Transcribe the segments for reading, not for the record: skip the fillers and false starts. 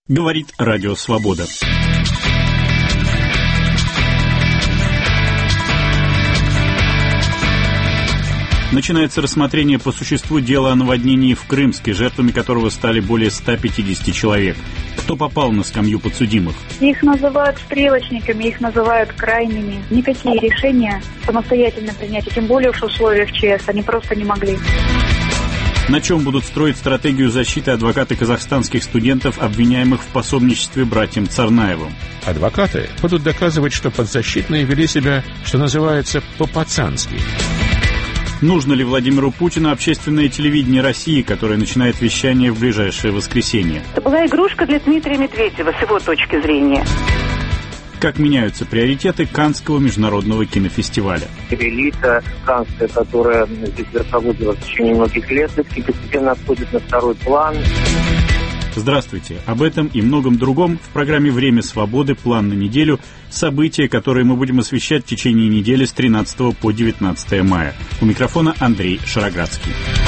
Говорит Радио Свобода. Начинается рассмотрение по существу дела о наводнении в Крымске, жертвами которого стали более 150 человек. Кто попал на скамью подсудимых? Их называют стрелочниками, их называют крайними. Никакие решения самостоятельно принять, и тем более уж в условиях ЧС, они просто не могли. На чем будут строить стратегию защиты адвокаты казахстанских студентов, обвиняемых в пособничестве братьям Царнаевым? Адвокаты будут доказывать, что подзащитные вели себя, что называется, по-пацански. Нужно ли Владимиру Путину общественное телевидение России, которое начинает вещание в ближайшее воскресенье? Это была игрушка для Дмитрия Медведева, с его точки зрения. Как меняются приоритеты Каннского международного кинофестиваля? Элита каннская, которая здесь верховодила в течение многих лет, постепенно отходит на второй план. Здравствуйте. Об этом и многом другом в программе «Время свободы. План на неделю». События, которые мы будем освещать в течение недели с 13 по 19 мая. У микрофона Андрей Шароградский.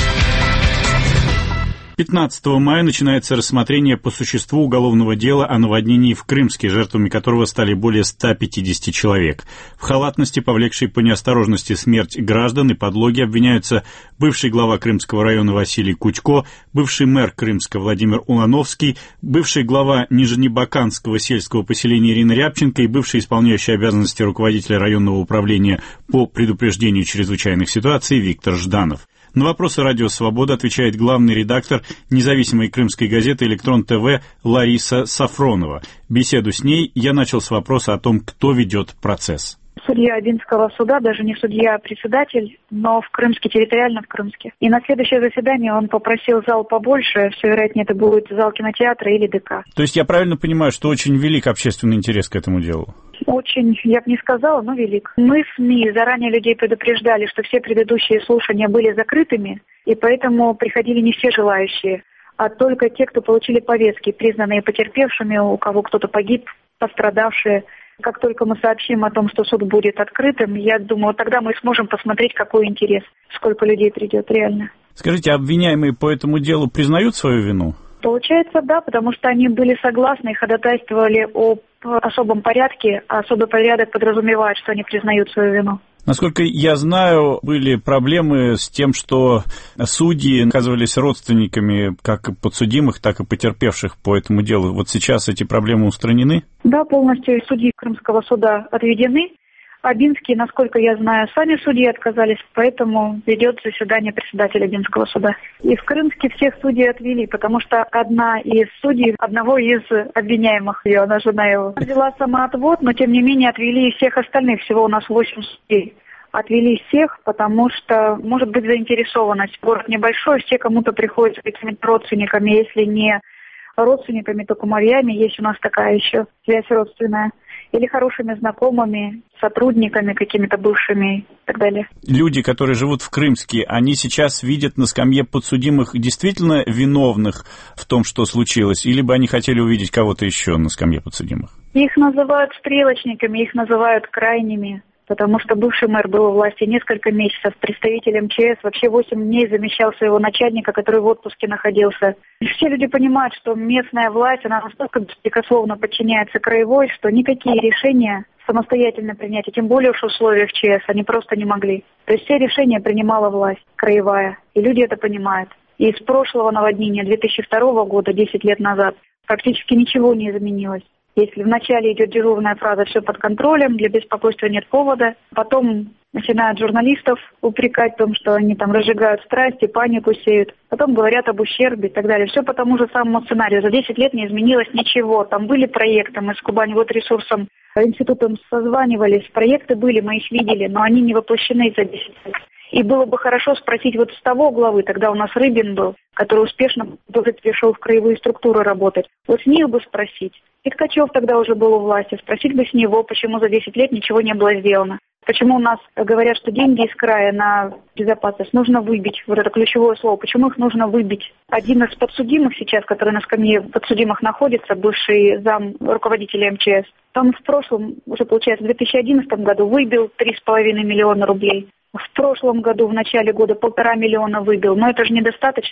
15 мая начинается рассмотрение по существу уголовного дела о наводнении в Крымске, жертвами которого стали более 150 человек. В халатности, повлекшей по неосторожности смерть граждан и подлоги, обвиняются бывший глава Крымского района Василий Кутько, бывший мэр Крымска Владимир Улановский, бывший глава Нижнебаканского сельского поселения Ирина Рябченко и бывший исполняющий обязанности руководителя районного управления по предупреждению чрезвычайных ситуаций Виктор Жданов. На вопросы «Радио Свобода» отвечает главный редактор независимой крымской газеты «Электрон ТВ» Лариса Сафронова. Беседу с ней я начал с вопроса о том, кто ведет процесс. Судья Одинского суда, даже не судья, а председатель, но в Крымске, территориально в Крымске. И на следующее заседание он попросил зал побольше, все вероятнее это будет зал кинотеатра или ДК. То есть я правильно понимаю, что очень велик общественный интерес к этому делу? Очень, я бы не сказала, но велик. Мы, СМИ, заранее людей предупреждали, что все предыдущие слушания были закрытыми, и поэтому приходили не все желающие, а только те, кто получили повестки, признанные потерпевшими, у кого кто-то погиб, пострадавшие. Как только мы сообщим о том, что суд будет открытым, я думаю, тогда мы сможем посмотреть, какой интерес, сколько людей придет реально. Скажите, обвиняемые по этому делу признают свою вину? Получается, да, потому что они были согласны и ходатайствовали об особом порядке, а особый порядок подразумевает, что они признают свою вину. Насколько я знаю, были проблемы с тем, что судьи оказывались родственниками как подсудимых, так и потерпевших по этому делу. Вот сейчас эти проблемы устранены? Да, полностью судьи Крымского суда отведены. Абинские, насколько я знаю, сами судьи отказались, поэтому ведет заседание председатель Абинского суда. И в Крымске всех судей отвели, потому что одна из судей, одного из обвиняемых, она жена его, взяла самоотвод, но тем не менее отвели и всех остальных, всего у нас 8 судей. Отвели всех, потому что может быть заинтересованность. Город небольшой, все кому-то приходят с какими-то родственниками, если не родственниками, то кумовьями, есть у нас такая еще связь родственная. Или хорошими знакомыми, сотрудниками какими-то бывшими и так далее. Люди, которые живут в Крымске, они сейчас видят на скамье подсудимых действительно виновных в том, что случилось, или бы они хотели увидеть кого-то еще на скамье подсудимых? Их называют стрелочниками, их называют крайними. Потому что бывший мэр был у власти несколько месяцев, представитель МЧС вообще 8 дней замещал своего начальника, который в отпуске находился. И все люди понимают, что местная власть, она настолько беспрекословно подчиняется краевой, что никакие решения самостоятельно принять, и тем более уж в условиях ЧС, они просто не могли. То есть все решения принимала власть краевая, и люди это понимают. И с прошлого наводнения 2002 года, 10 лет назад, практически ничего не изменилось. Если вначале идет дежурная фраза «все под контролем», для беспокойства нет повода, потом начинают журналистов упрекать в том, что они там разжигают страсти, панику сеют, потом говорят об ущербе и так далее. Все по тому же самому сценарию. За 10 лет не изменилось ничего. Там были проекты, мы с Кубани вот ресурсом, институтом созванивались, проекты были, мы их видели, но они не воплощены за 10 лет. И было бы хорошо спросить вот с того главы, тогда у нас Рыбин был, который успешно тоже перешел в краевые структуры работать. Вот с них бы спросить. И Ткачев тогда уже был у власти. Спросить бы с него, почему за 10 лет ничего не было сделано. Почему у нас говорят, что деньги из края на безопасность нужно выбить, вот это ключевое слово, почему их нужно выбить? Один из подсудимых сейчас, который на скамье подсудимых находится, бывший зам руководителя МЧС, он в прошлом, уже получается в 2011 году, выбил 3,5 миллиона рублей. В прошлом году, в начале года, 1,5 миллиона выбил. Но это же недостаточно.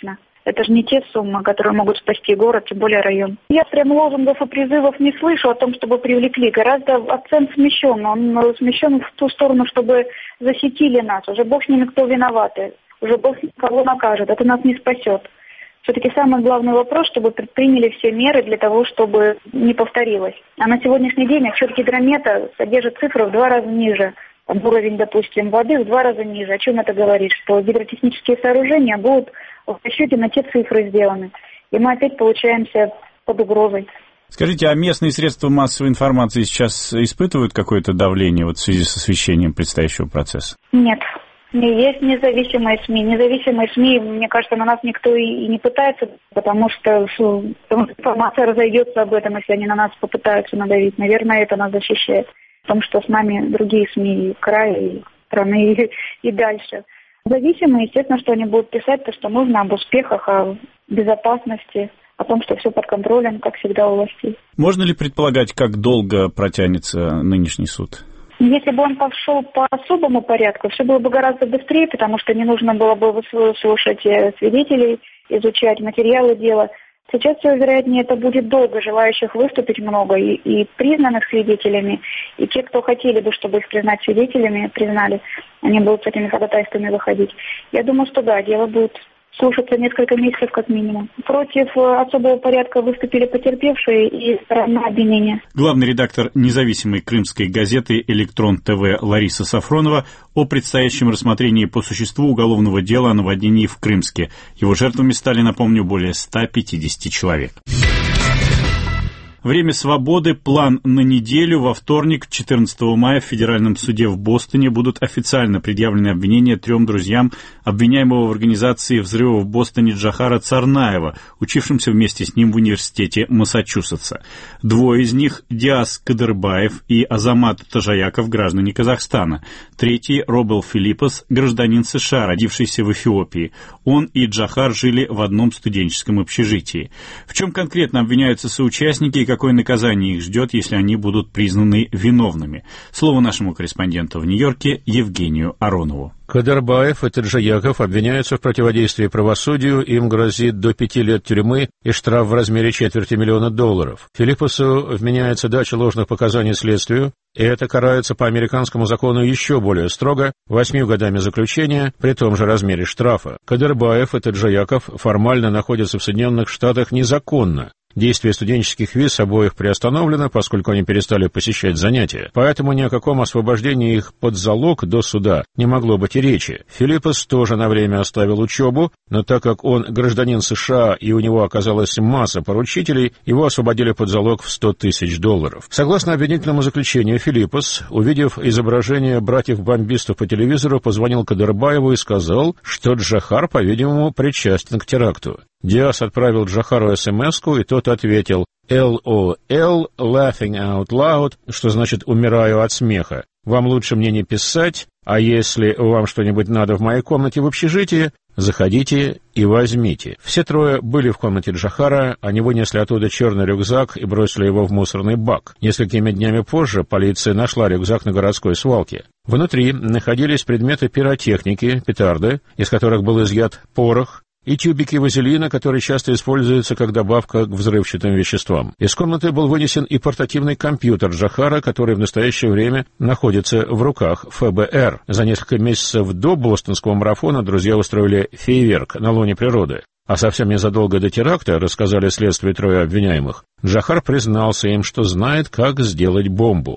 Это же не те суммы, которые могут спасти город, тем более район. Я прям лозунгов и призывов не слышу о том, чтобы привлекли. Гораздо акцент смещен. Он смещен в ту сторону, чтобы засекили нас. Уже бог с ними, кто виноваты. Уже бог кого накажет. Это нас не спасет. Все-таки самый главный вопрос, чтобы предприняли все меры для того, чтобы не повторилось. А на сегодняшний день отчет гидромета содержит цифры в 2 раза ниже. Там уровень, допустим, воды в 2 раза ниже. О чем это говорит? Что гидротехнические сооружения будут в расчете на те цифры сделаны. И мы опять получаемся под угрозой. Скажите, а местные средства массовой информации сейчас испытывают какое-то давление в связи с освещением предстоящего процесса? Нет. Есть независимые СМИ. Независимые СМИ, мне кажется, на нас никто и не пытается, потому что информация разойдется об этом, если они на нас попытаются надавить. Наверное, это нас защищает. Потому что с нами другие СМИ и края, и страны, и дальше. Зависимые, естественно, что они будут писать то, что нужно, об успехах, о безопасности, о том, что все под контролем, как всегда у властей. Можно ли предполагать, как долго протянется нынешний суд? Если бы он пошел по особому порядку, все было бы гораздо быстрее, потому что не нужно было бы выслушать свидетелей, изучать материалы дела. Сейчас, все вероятнее, это будет долго, желающих выступить много, и признанных свидетелями, и те, кто хотели бы, чтобы их признать свидетелями, признали, они будут с этими ходатайствами выходить. Я думаю, что да, дело будет слушаться несколько месяцев как минимум. Против особого порядка выступили потерпевшие и сторона обвинения. Главный редактор независимой крымской газеты «Электрон ТВ» Лариса Сафронова о предстоящем рассмотрении по существу уголовного дела о наводнении в Крымске. Его жертвами стали, напомню, более 150 человек. Время свободы. План на неделю. Во вторник, 14 мая, в Федеральном суде в Бостоне будут официально предъявлены обвинения 3 друзьям обвиняемого в организации взрыва в Бостоне Джохара Царнаева, учившимся вместе с ним в университете Массачусетса. 2 из них – Диас Кадырбаев и Азамат Тажаяков, граждане Казахстана. 3 – Робел Филиппос, гражданин США, родившийся в Эфиопии. Он и Джохар жили в одном студенческом общежитии. В чем конкретно обвиняются соучастники и какое наказание их ждет, если они будут признаны виновными? Слово нашему корреспонденту в Нью-Йорке Евгению Аронову. Кадырбаев и Таджаяков обвиняются в противодействии правосудию, им грозит до 5 лет тюрьмы и штраф в размере $250 000. Филиппосу вменяется дача ложных показаний следствию, и это карается по американскому закону еще более строго, 8 годами заключения при том же размере штрафа. Кадырбаев и Таджаяков формально находятся в Соединенных Штатах незаконно. Действие студенческих виз обоих приостановлено, поскольку они перестали посещать занятия. Поэтому ни о каком освобождении их под залог до суда не могло быть и речи. Филиппос тоже на время оставил учебу, но так как он гражданин США и у него оказалась масса поручителей, его освободили под залог в $100 000. Согласно обвинительному заключению, Филиппос, увидев изображение братьев-бомбистов по телевизору, позвонил Кадырбаеву и сказал, что Джохар, по-видимому, причастен к теракту. Диас отправил Джохару СМС-ку, и тот ответил LOL, laughing out loud, что значит «умираю от смеха». Вам лучше мне не писать, а если вам что-нибудь надо в моей комнате в общежитии, заходите и возьмите. Все 3 были в комнате Джохара, они вынесли оттуда черный рюкзак и бросили его в мусорный бак. Несколькими днями позже полиция нашла рюкзак на городской свалке. Внутри находились предметы пиротехники, петарды, из которых был изъят порох, и тюбики вазелина, которые часто используются как добавка к взрывчатым веществам. Из комнаты был вынесен и портативный компьютер Джохара, который в настоящее время находится в руках ФБР. За несколько месяцев до бостонского марафона друзья устроили фейерверк на лоне природы. А совсем незадолго до теракта, рассказали следствию 3 обвиняемых, Джохар признался им, что знает, как сделать бомбу.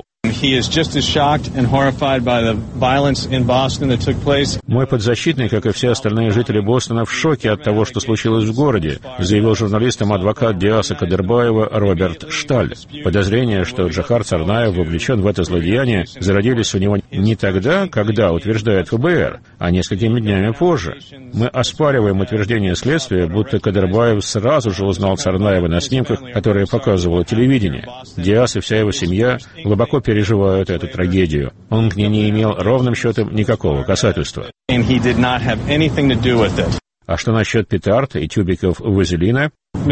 Мой подзащитный, как и все остальные жители Бостона, в шоке от того, что случилось в городе, заявил журналистам адвокат Диаса Кадырбаева Роберт Шталь. Подозрения, что Джохар Царнаев вовлечен в это злодеяние, зародились у него не тогда, когда, утверждает ФБР, а несколькими днями позже. Мы оспариваем утверждение следствия, будто Кадырбаев сразу же узнал Царнаева на снимках, которые показывало телевидение. Диас и вся его семья глубоко переживают эту трагедию. Он к ней не имел ровным счетом никакого касательства. А что насчет петард и тюбиков вазелина?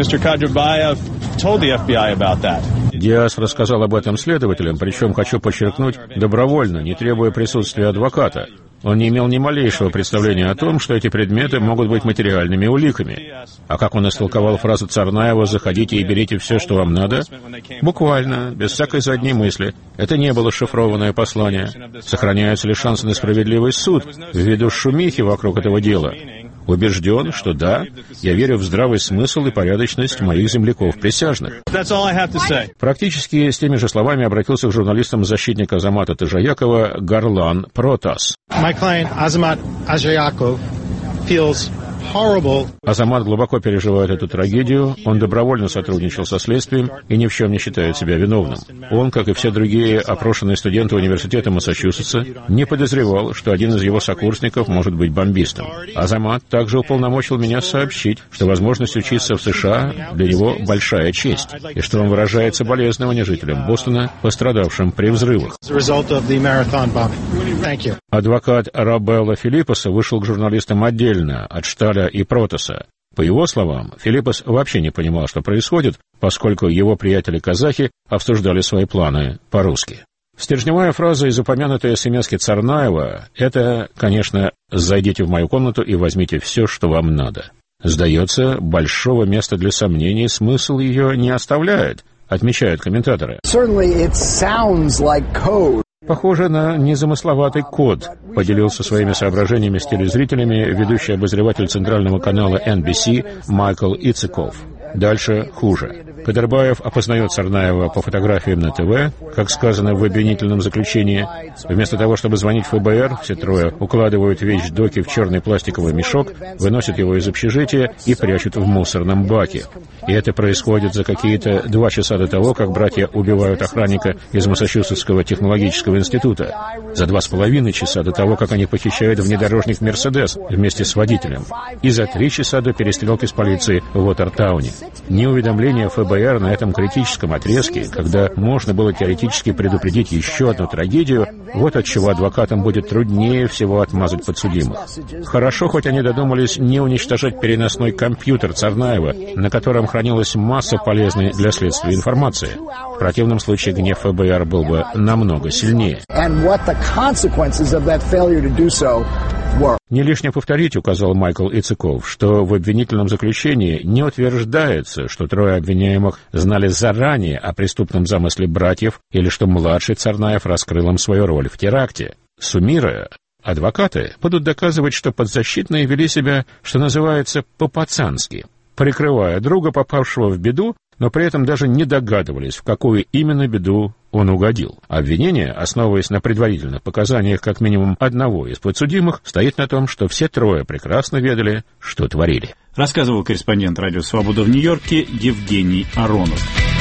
Диас рассказал об этом следователям, причем, хочу подчеркнуть, добровольно, не требуя присутствия адвоката. Он не имел ни малейшего представления о том, что эти предметы могут быть материальными уликами. А как он истолковал фразу Царнаева «заходите и берите все, что вам надо»? Буквально, без всякой задней мысли. Это не было шифрованное послание. Сохраняются ли шансы на справедливый суд ввиду шумихи вокруг этого дела? Убежден, что да, я верю в здравый смысл и порядочность моих земляков-присяжных. Практически с теми же словами обратился к журналистам защитник Азамата Тыжаякова Гарлан Протас. Азамат глубоко переживает эту трагедию, он добровольно сотрудничал со следствием и ни в чем не считает себя виновным. Он, как и все другие опрошенные студенты университета Массачусетса, не подозревал, что один из его сокурсников может быть бомбистом. Азамат также уполномочил меня сообщить, что возможность учиться в США для него большая честь, и что он выражает соболезнования жителям Бостона, пострадавшим при взрывах. Адвокат Рабелла Филиппоса вышел к журналистам отдельно от Шталя и Протаса. По его словам, Филиппос вообще не понимал, что происходит, поскольку его приятели-казахи обсуждали свои планы по-русски. Стержневая фраза из упомянутой смс-ки Царнаева — это, конечно, «зайдите в мою комнату и возьмите все, что вам надо». Сдается, большого места для сомнений смысл ее не оставляет, отмечают комментаторы. Похоже на незамысловатый код, поделился своими соображениями с телезрителями ведущий обозреватель центрального канала NBC Майкл Ициков. Дальше хуже. Кадырбаев опознает Царнаева по фотографиям на ТВ, как сказано в обвинительном заключении. Вместо того, чтобы звонить в ФБР, все трое укладывают вещдоки в черный пластиковый мешок, выносят его из общежития и прячут в мусорном баке. И это происходит за какие-то 2 часа до того, как братья убивают охранника из Массачусетского технологического института. За 2,5 часа до того, как они похищают внедорожник «Мерседес» вместе с водителем. И за 3 часа до перестрелки с полицией в Уотертауне. Неуведомление ФБР на этом критическом отрезке, когда можно было теоретически предупредить еще одну трагедию, вот от чего адвокатам будет труднее всего отмазать подсудимых. Хорошо, хоть они додумались не уничтожать переносной компьютер Царнаева, на котором хранилась масса полезной для следствия информации. В противном случае гнев ФБР был бы намного сильнее. Не лишне повторить, указал Майкл Ициков, что в обвинительном заключении не утверждается, что трое обвиняемых знали заранее о преступном замысле братьев или что младший Царнаев раскрыл им свою роль в теракте. Суммируя, адвокаты будут доказывать, что подзащитные вели себя, что называется, по-пацански, прикрывая друга, попавшего в беду, но при этом даже не догадывались, в какую именно беду он угодил. Обвинение, основываясь на предварительных показаниях как минимум одного из подсудимых, стоит на том, что все трое прекрасно ведали, что творили. Рассказывал корреспондент «Радио Свобода» в Нью-Йорке Евгений Аронов.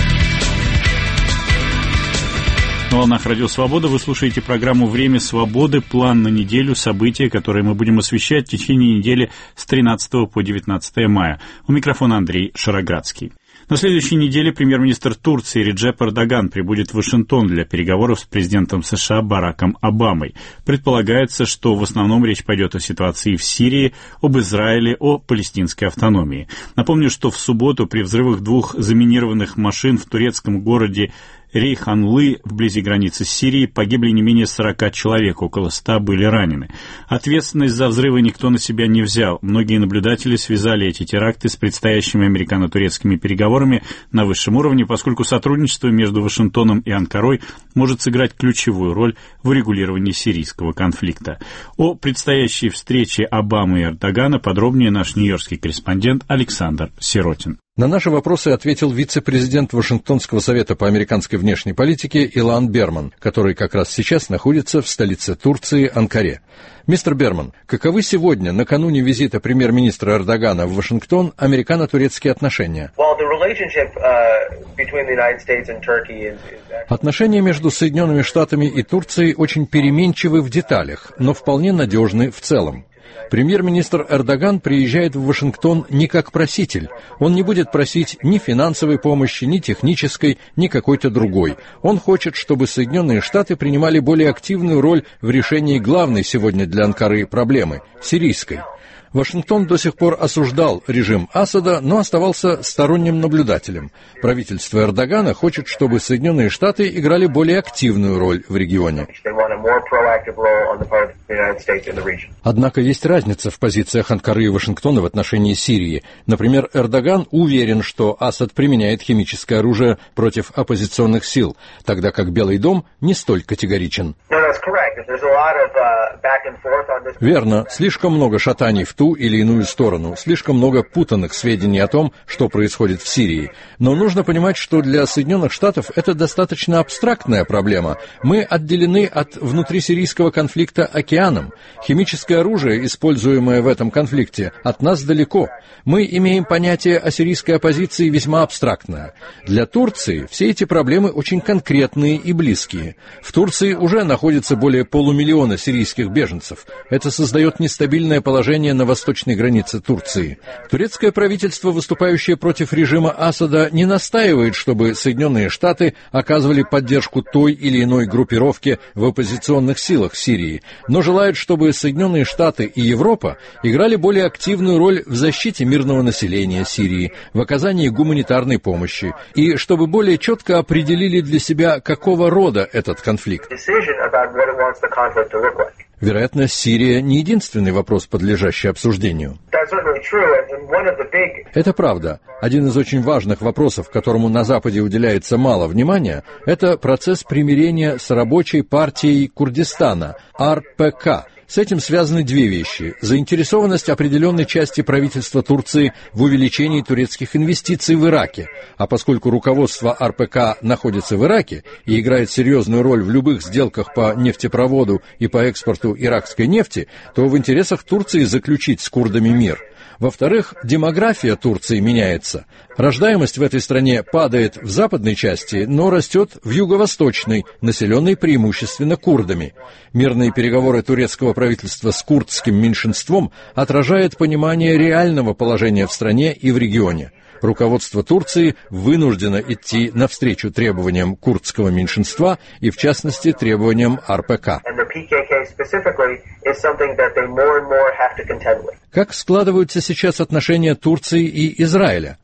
На волнах «Радио Свобода» вы слушаете программу «Время свободы. План на неделю. События, которые мы будем освещать в течение недели с 13 по 19 мая». У микрофона Андрей Шароградский. На следующей неделе премьер-министр Турции Реджеп Эрдоган прибудет в Вашингтон для переговоров с президентом США Бараком Обамой. Предполагается, что в основном речь пойдет о ситуации в Сирии, об Израиле, о палестинской автономии. Напомню, что в субботу при взрывах 2 заминированных машин в турецком городе Рейханлы, вблизи границы с Сирией, погибли не менее 40 человек, около 100 были ранены. Ответственность за взрывы никто на себя не взял. Многие наблюдатели связали эти теракты с предстоящими американо-турецкими переговорами на высшем уровне, поскольку сотрудничество между Вашингтоном и Анкарой может сыграть ключевую роль в урегулировании сирийского конфликта. О предстоящей встрече Обамы и Эрдогана подробнее наш нью-йоркский корреспондент Александр Сиротин. На наши вопросы ответил вице-президент Вашингтонского совета по американской внешней политике Илан Берман, который как раз сейчас находится в столице Турции Анкаре. Мистер Берман, каковы сегодня, накануне визита премьер-министра Эрдогана в Вашингтон, американо-турецкие отношения? Отношения между Соединенными Штатами и Турцией очень переменчивы в деталях, но вполне надежны в целом. Премьер-министр Эрдоган приезжает в Вашингтон не как проситель. Он не будет просить ни финансовой помощи, ни технической, ни какой-то другой. Он хочет, чтобы Соединенные Штаты принимали более активную роль в решении главной сегодня для Анкары проблемы – сирийской. Вашингтон до сих пор осуждал режим Асада, но оставался сторонним наблюдателем. Правительство Эрдогана хочет, чтобы Соединенные Штаты играли более активную роль в регионе. Однако есть разница в позициях Анкары и Вашингтона в отношении Сирии. Например, Эрдоган уверен, что Асад применяет химическое оружие против оппозиционных сил, тогда как Белый дом не столь категоричен. Верно, слишком много шатаний в ту или иную сторону, слишком много путанных сведений о том, что происходит в Сирии. Но нужно понимать, что для Соединенных Штатов это достаточно абстрактная проблема. Мы отделены от внутрисирийского конфликта океаном. Химическое оружие, используемое в этом конфликте, от нас далеко. Мы имеем понятие о сирийской оппозиции весьма абстрактное. Для Турции все эти проблемы очень конкретные и близкие. В Турции уже находится более полумиллиона сирийских беженцев. Это создает нестабильное положение на восточной границе Турции. Турецкое правительство, выступающее против режима Асада, не настаивает, чтобы Соединенные Штаты оказывали поддержку той или иной группировке в оппозиционных силах Сирии, но желает, чтобы Соединенные Штаты и Европа играли более активную роль в защите мирного населения Сирии, в оказании гуманитарной помощи, и чтобы более четко определили для себя, какого рода этот конфликт. Вероятно, Сирия не единственный вопрос, подлежащий обсуждению. Это правда. Один из очень важных вопросов, которому на Западе уделяется мало внимания, это процесс примирения с рабочей партией Курдистана, РПК. С этим связаны две вещи. Заинтересованность определенной части правительства Турции в увеличении турецких инвестиций в Ираке. А поскольку руководство РПК находится в Ираке и играет серьезную роль в любых сделках по нефтепроводу и по экспорту иракской нефти, то в интересах Турции заключить с курдами мир. Во-вторых, демография Турции меняется. Рождаемость в этой стране падает в западной части, но растет в юго-восточной, населенной преимущественно курдами. Мирные переговоры турецкого правительства с курдским меньшинством отражают понимание реального положения в стране и в регионе. Руководство Турции вынуждено идти навстречу требованиям курдского меньшинства и, в частности, требованиям РПК. Как складываются сейчас отношения Турции и Израиля?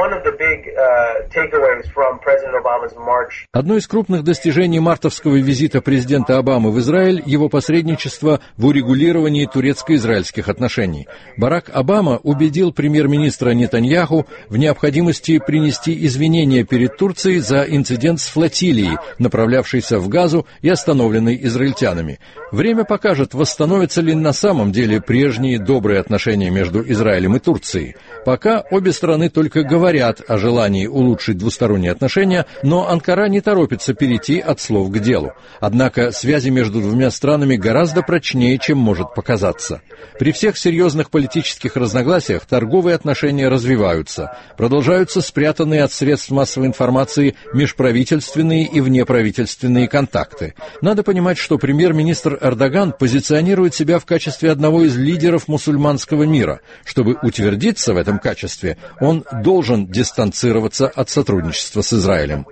Одно из крупных достижений мартовского визита президента Обамы в Израиль – его посредничество в урегулировании турецко-израильских отношений. Барак Обама убедил премьер-министра Нетаньяху в необходимости принести извинения перед Турцией за инцидент с флотилией, направлявшейся в Газу и остановленной израильтянами. Время покажет, восстановятся ли на самом деле прежние добрые отношения между Израилем и Турцией. Пока обе страны только говорят о желании улучшить двусторонние отношения, но Анкара не торопится перейти от слов к делу. Однако связи между двумя странами гораздо прочнее, чем может показаться. При всех серьезных политических разногласиях торговые отношения развиваются. Продолжаются спрятанные от средств массовой информации межправительственные и внеправительственные контакты. Надо понимать, что премьер-министр Эрдоган позиционирует себя в качестве одного из лидеров мусульманского мира. Чтобы утвердиться в этом качестве, он должен дистанцироваться от сотрудничества с Израилем.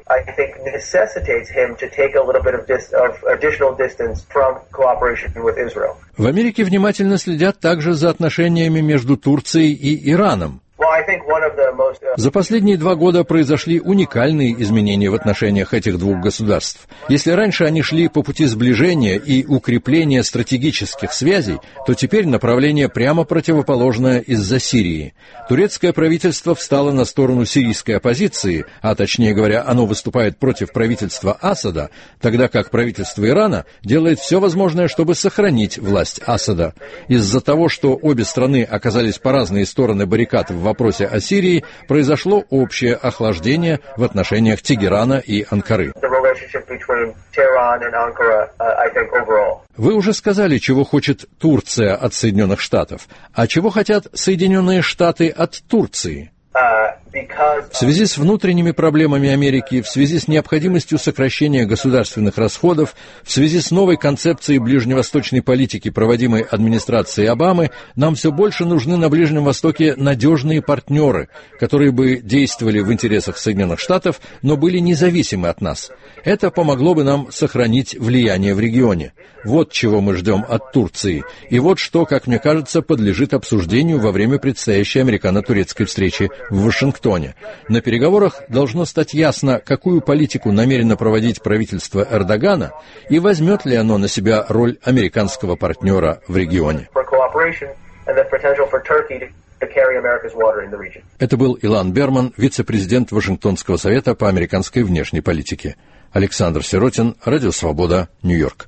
В Америке внимательно следят также за отношениями между Турцией и Ираном. За последние 2 года произошли уникальные изменения в отношениях этих двух государств. Если раньше они шли по пути сближения и укрепления стратегических связей, то теперь направление прямо противоположное из-за Сирии. Турецкое правительство встало на сторону сирийской оппозиции, а точнее говоря, оно выступает против правительства Асада, тогда как правительство Ирана делает все возможное, чтобы сохранить власть Асада. Из-за того, что обе страны оказались по разные стороны баррикад в вопросе о Сирии, произошло общее охлаждение в отношениях Тегерана и Анкары. Вы уже сказали, чего хочет Турция от Соединенных Штатов, а чего хотят Соединенные Штаты от Турции? В связи с внутренними проблемами Америки, в связи с необходимостью сокращения государственных расходов, в связи с новой концепцией ближневосточной политики, проводимой администрацией Обамы, нам все больше нужны на Ближнем Востоке надежные партнеры, которые бы действовали в интересах Соединенных Штатов, но были независимы от нас. Это помогло бы нам сохранить влияние в регионе. Вот чего мы ждем от Турции. И вот что, как мне кажется, подлежит обсуждению во время предстоящей американо-турецкой встречи в Вашингтоне. На переговорах должно стать ясно, какую политику намерено проводить правительство Эрдогана и возьмет ли оно на себя роль американского партнера в регионе. Это был Илан Берман, вице-президент Вашингтонского совета по американской внешней политике. Александр Сиротин, Радио Свобода, Нью-Йорк.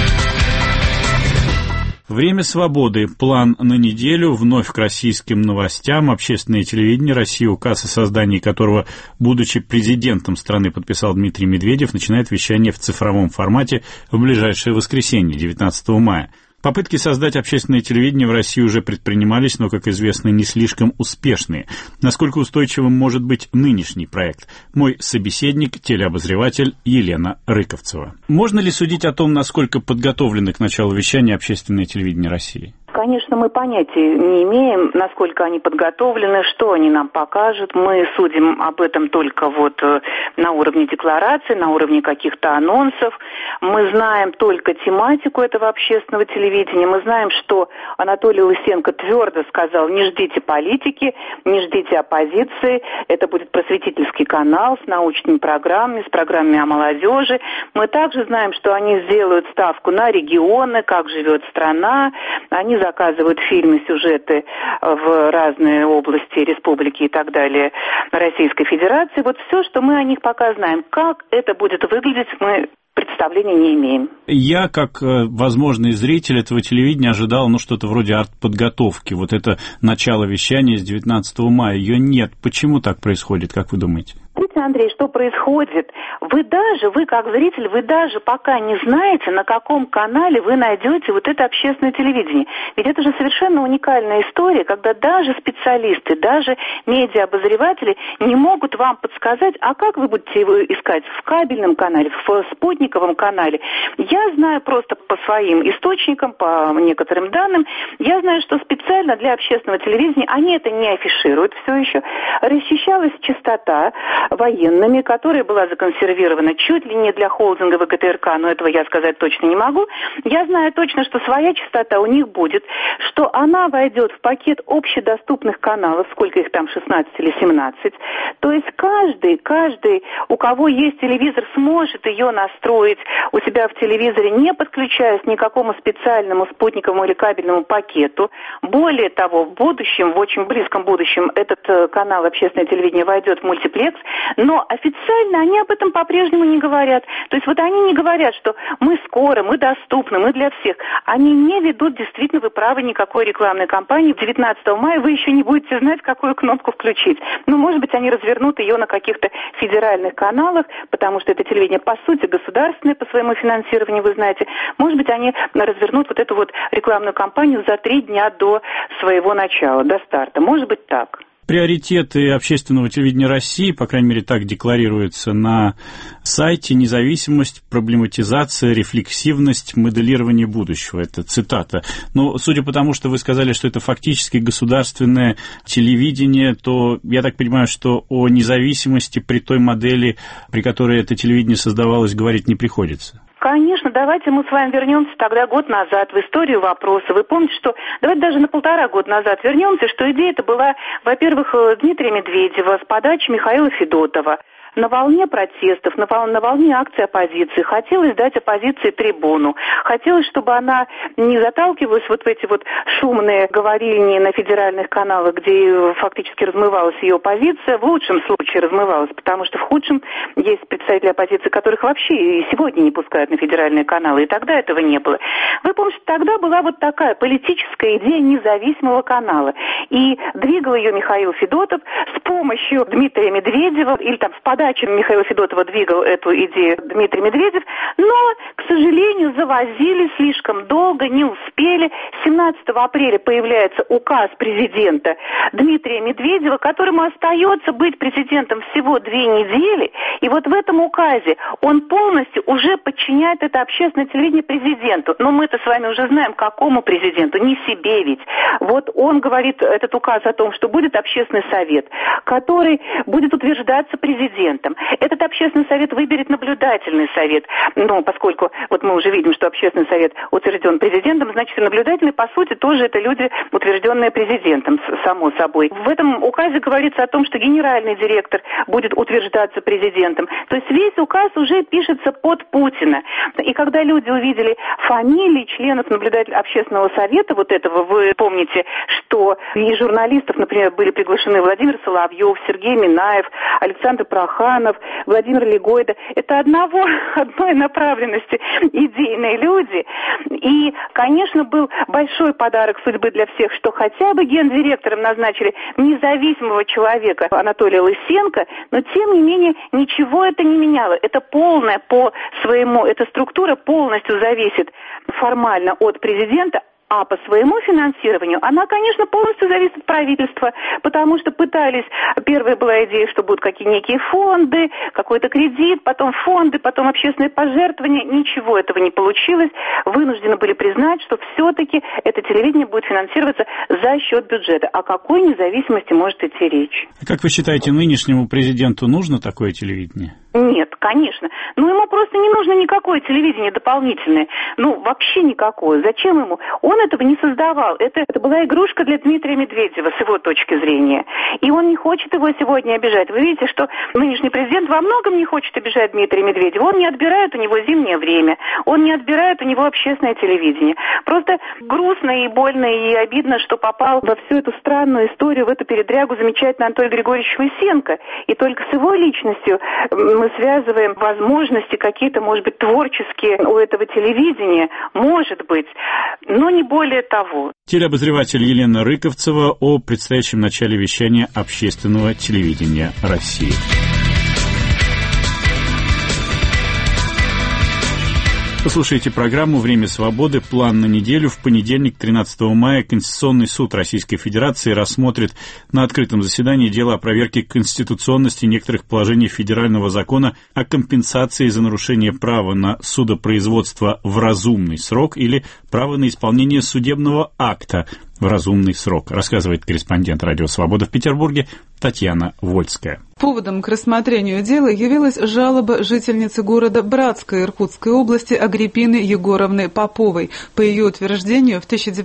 Время свободы. План на неделю. Вновь к российским новостям. Общественное телевидение России, указ о создании которого, будучи президентом страны, подписал Дмитрий Медведев, начинает вещание в цифровом формате в ближайшее воскресенье, 19 мая. Попытки создать общественное телевидение в России уже предпринимались, но, как известно, не слишком успешные. Насколько устойчивым может быть нынешний проект? Мой собеседник, телеобозреватель Елена Рыковцева. Можно ли судить о том, насколько подготовлены к началу вещания общественное телевидение России? Конечно, мы понятия не имеем, насколько они подготовлены, что они нам покажут. Мы судим об этом только на уровне деклараций, на уровне каких-то анонсов. Мы знаем только тематику этого общественного телевидения. Мы знаем, что Анатолий Лысенко твердо сказал: не ждите политики, не ждите оппозиции. Это будет просветительский канал с научными программами, с программами о молодежи. Мы также знаем, что они сделают ставку на регионы, как живет страна. Они заказывают фильмы, сюжеты в разные области республики и так далее Российской Федерации. Вот все, что мы о них пока знаем. Как это будет выглядеть, мы представления не имеем. Я, как возможный зритель этого телевидения, ожидал что-то вроде артподготовки. Вот это начало вещания с 19 мая. Ее нет. Почему так происходит, как вы думаете? Смотрите, Андрей, что происходит? Вы как зритель, вы даже пока не знаете, на каком канале вы найдете вот это общественное телевидение. Ведь это же совершенно уникальная история, когда даже специалисты, даже медиаобозреватели не могут вам подсказать, а как вы будете его искать в кабельном канале, в спутниковом канале. Я знаю просто по своим источникам, по некоторым данным, я знаю, что специально для общественного телевидения, они это не афишируют все еще, расчищалась частота военными, которая была законсервирована чуть ли не для холдинга ВГТРК, но этого я сказать точно не могу. Я знаю точно, что своя частота у них будет, что она войдет в пакет общедоступных каналов, сколько их там, 16 или 17. То есть каждый, у кого есть телевизор, сможет ее настроить у себя в телевизоре, не подключаясь ни к какому специальному спутниковому или кабельному пакету. Более того, в будущем, в очень близком будущем, этот канал общественное телевидение войдет в мультиплекс, но официально они об этом по-прежнему не говорят. То есть они не говорят, что мы скоро, мы доступны, мы для всех. Они не ведут, действительно, вы правы, никакой рекламной кампании. 19 мая вы еще не будете знать, какую кнопку включить. Может быть, они развернут ее на каких-то федеральных каналах, потому что это телевидение, по сути, государственное по своему финансированию, вы знаете. Может быть, они развернут эту рекламную кампанию за 3 дня до своего начала, до старта. Может быть, так. Приоритеты общественного телевидения России, по крайней мере, так декларируются на сайте: независимость, проблематизация, рефлексивность, моделирование будущего. Это цитата. Но судя по тому, что вы сказали, что это фактически государственное телевидение, то я так понимаю, что о независимости при той модели, при которой это телевидение создавалось, говорить не приходится. Конечно, давайте мы с вами вернемся тогда год назад в историю вопроса. Вы помните, что давайте даже на 1,5 года назад вернемся, что идея это была, во-первых, Дмитрия Медведева с подачи Михаила Федотова. На волне протестов, на волне акций оппозиции хотелось дать оппозиции трибуну. Хотелось, чтобы она не заталкивалась в эти шумные говорильни на федеральных каналах, где фактически размывалась ее позиция. В лучшем случае размывалась, потому что в худшем есть представители оппозиции, которых вообще и сегодня не пускают на федеральные каналы, и тогда этого не было. Вы помните, тогда была такая политическая идея независимого канала, и двигал ее Михаил Федотов с помощью Дмитрия Медведева, или с подачи даче Михаила Федотова двигал эту идею Дмитрий Медведев, но, к сожалению, завозили слишком долго, не успели. 17 апреля появляется указ президента Дмитрия Медведева, которому остается быть президентом всего 2 недели, и вот в этом указе он полностью уже подчиняет это общественное телевидение президенту. Но мы-то с вами уже знаем, какому президенту, не себе ведь. Вот он говорит, этот указ, о том, что будет общественный совет, который будет утверждаться президентом. Этот общественный совет выберет наблюдательный совет. Но поскольку вот мы уже видим, что общественный совет утвержден президентом, значит и наблюдательный, по сути, тоже это люди, утвержденные президентом, само собой. В этом указе говорится о том, что генеральный директор будет утверждаться президентом. То есть весь указ уже пишется под Путина. И когда люди увидели фамилии членов наблюдательного общественного совета, вот этого, вы помните, что из журналистов, например, были приглашены Владимир Соловьев, Сергей Минаев, Александр Проханов, Владимир Легойда. Это одной направленности идейные люди. И, конечно, был большой подарок судьбы для всех, что хотя бы гендиректором назначили независимого человека Анатолия Лысенко, но, тем не менее, ничего это не меняло. Это полная эта структура полностью зависит формально от президента, а по своему финансированию она, конечно, полностью зависит от правительства, потому что пытались, первая была идея, что будут некие фонды, какой-то кредит, потом фонды, потом общественные пожертвования, ничего этого не получилось, вынуждены были признать, что все-таки это телевидение будет финансироваться за счет бюджета. О какой независимости может идти речь? Как вы считаете, нынешнему президенту нужно такое телевидение? Нет, конечно. Ему просто не нужно никакое телевидение дополнительное. Вообще никакое. Зачем ему? Он этого не создавал. Это была игрушка для Дмитрия Медведева, с его точки зрения. И он не хочет его сегодня обижать. Вы видите, что нынешний президент во многом не хочет обижать Дмитрия Медведева. Он не отбирает у него зимнее время. Он не отбирает у него общественное телевидение. Просто грустно и больно и обидно, что попал во всю эту странную историю, в эту передрягу замечательный Анатолий Григорьевич Лысенко. И только с его личностью мы связываем возможности какие-то, может быть, творческие у этого телевидения, может быть, но не более того. Телеобозреватель Елена Рыковцева о предстоящем начале вещания общественного телевидения России. Послушайте программу «Время свободы. План на неделю». В понедельник, 13 мая, Конституционный суд Российской Федерации рассмотрит на открытом заседании дело о проверке конституционности некоторых положений федерального закона о компенсации за нарушение права на судопроизводство в разумный срок или право на исполнение судебного акта в разумный срок, рассказывает корреспондент «Радио Свобода» в Петербурге Татьяна Вольская. Поводом к рассмотрению дела явилась жалоба жительницы города Братска Иркутской области Агриппины Егоровны Поповой. По ее утверждению, в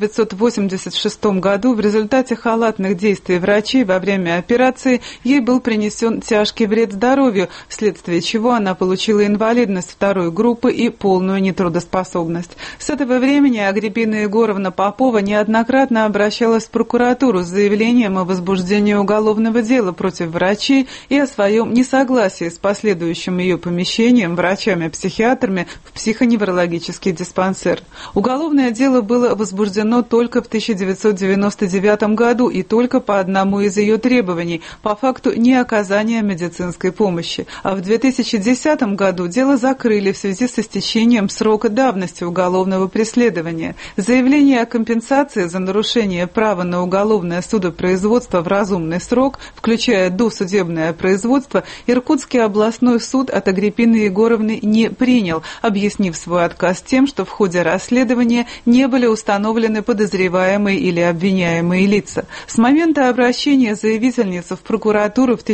1986 году в результате халатных действий врачей во время операции ей был принесен тяжкий вред здоровью, вследствие чего она получила инвалидность 2 группы и полную нетрудоспособность. С этого времени Агриппина Егоровна Попова неоднократно обращалась в прокуратуру с заявлением о возбуждении уголовного дела против врачей и о своем несогласии с последующим ее помещением врачами-психиатрами в психоневрологический диспансер. Уголовное дело было возбуждено только в 1999 году и только по одному из ее требований, по факту неоказания медицинской помощи. А в 2010 году дело закрыли в связи с истечением срока давности уголовного преследования. Заявление о компенсации за нарушение права на уголовное судопроизводство в разумный срок, включая досудебное производство, Иркутский областной суд от Агриппины Егоровны не принял, объяснив свой отказ тем, что в ходе расследования не были установлены подозреваемые или обвиняемые лица. С момента обращения заявительницы в прокуратуру в